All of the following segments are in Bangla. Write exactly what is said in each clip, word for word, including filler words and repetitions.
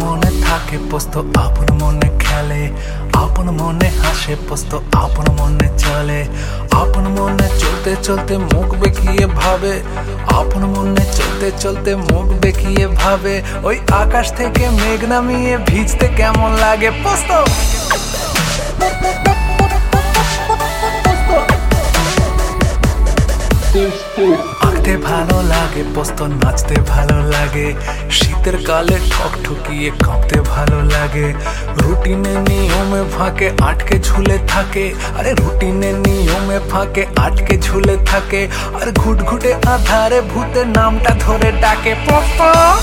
মনে থাকে পোস্ত, আপন মনে খেলে, আপন মনে হাসে পোস্ত, আপন মনে চলে, আপন মনে চলতে চলতে মুখ বেঁকিয়ে ভাবে, আপন মনে চলতে চলতে মুখ বেঁকিয়ে ভাবে, ওই আকাশ থেকে মেঘ নামিয়ে ভিজতে কেমন লাগে পোস্ত। আঁকতে ভালো লাগে পোস্ত, নাচতে ভালো লাগে, শীতের কালে ঠক ঠকিয়ে কাঁপতে ভালো লাগে, রুটিনে নিয়মে ফাঁকে আটকে ঝুলে থাকে, আরে রুটিনে নিয়মে ফাঁকে আটকে ঝুলে থাকে, আর ঘুটঘুটে আধারে ভূতের নামটা ধরে ডাকে পোস্ত।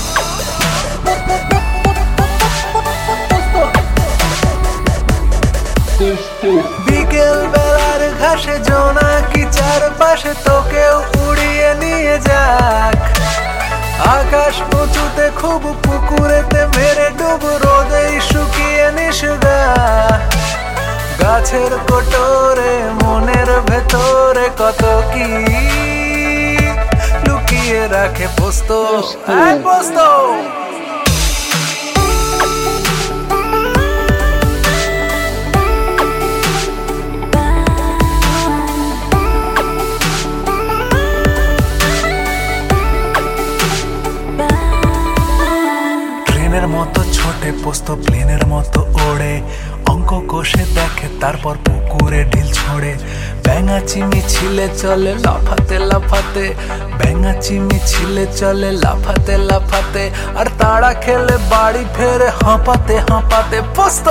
বিকেল বেলার ঘাসে জোনাকি চারপাশে তোকেও উড়িয়ে নিয়ে যাক, আকাশ উঁচুতে খুব পুকুরেতে মেরে ডুব, রোদেই শুকিয়ে নিশগা, গাছের কোটরে মনের ভেতরে কত কি লুকিয়ে রাখে পোস্ত, পোস্ত। মতো ছোটে পোস্ত প্লেনের মতো ওড়ে, অঙ্ক কষে দেখে তারপর পুকুরে ঢিল ছোড়ে, ব্যাঙা চিমি ছিলে চলে লাফাতে লাফাতে, ব্যাঙা চিমি ছিলে চলে লাফাতে লাফাতে, আর তাড়া খেলে বাড়ি ফেরে হাঁপাতে হাঁপাতে পোস্ত।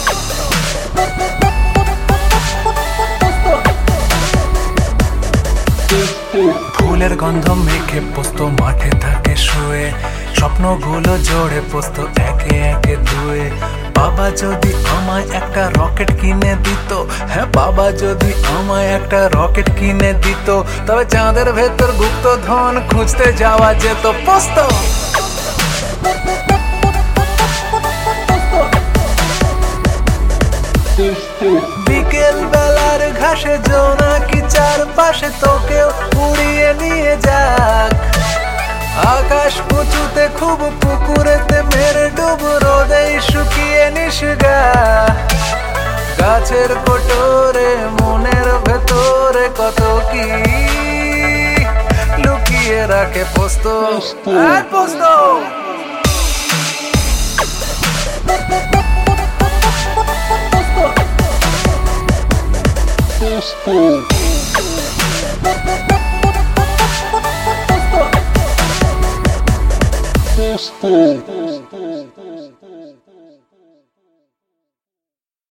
ফুলের গন্ধ মেখে পোস্ত মাঠে থাকে শুয়ে, স্বপ্নগুলো জোড়ে পোস্ত একে একে ধুয়ে, বাবা যদি আমায় একটা রকেট কিনে দিত, হ্যাঁ বাবা যদি আমায় একটা রকেট কিনে দিত, তবে চাঁদের ভেতর গুপ্ত ধন খুঁজতে যাওয়া যেত পোস্ত। বিকেল বেলার ঘাসে জোনাকি চারপাশে তোকেও উড়িয়ে নিয়ে যাক, আকাশ উঁচুতে খুব পুকুরেতে মেরে ডুব, রোদেই শুকিয়ে নিশগা, গাছের কোটরে মনের ভেতরে কত কি লুকিয়ে রাখে পোস্ত, পোস্ত। Posto.